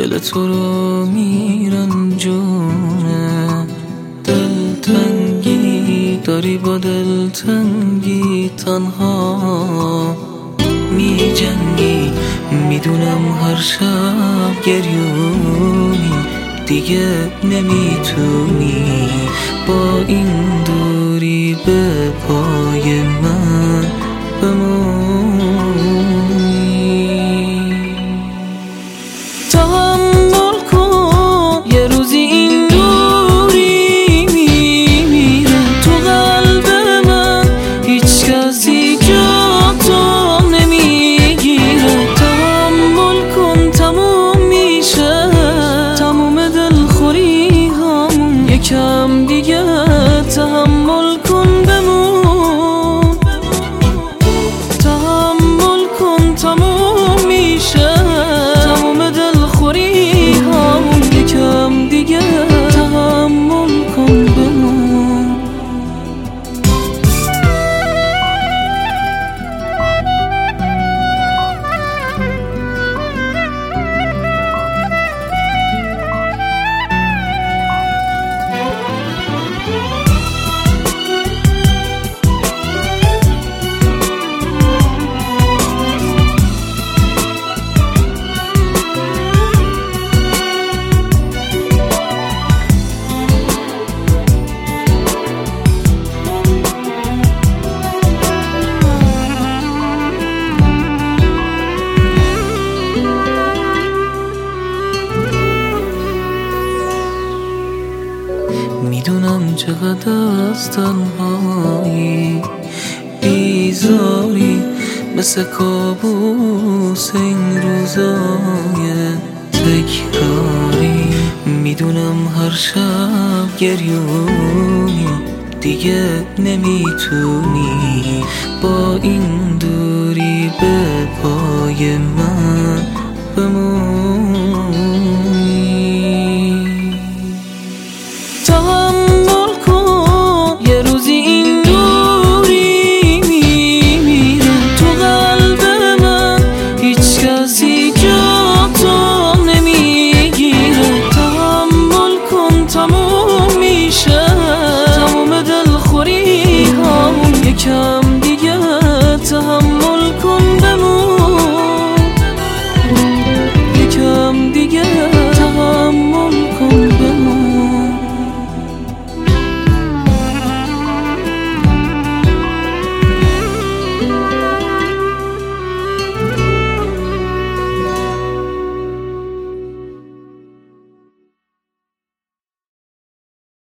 دل تو رو میرنجونه. دلتنگی داری با دلتنگی تنها میجنگی. میدونم هر شب گریونی، دیگه نمیتونی با این دوری به پای من بمونی. تحمل کن یه روزی این دوری میمیره تو قلب من، هیچ کسی جا تو نمیگیره. تحمل کن تموم میشه تموم دلخوری همون، یکم دیگه تحمل کن بمون. تحمل کن تموم میشه تموم دلخوری همون، یکم دیگه تحمل کن بمون. میدونم چقدر از تنهایی بیزاری، مثل کابوس این روزای تکراری. میدونم هر شب گریونی، دیگه نمیتونی با این دوری به پای من بمون.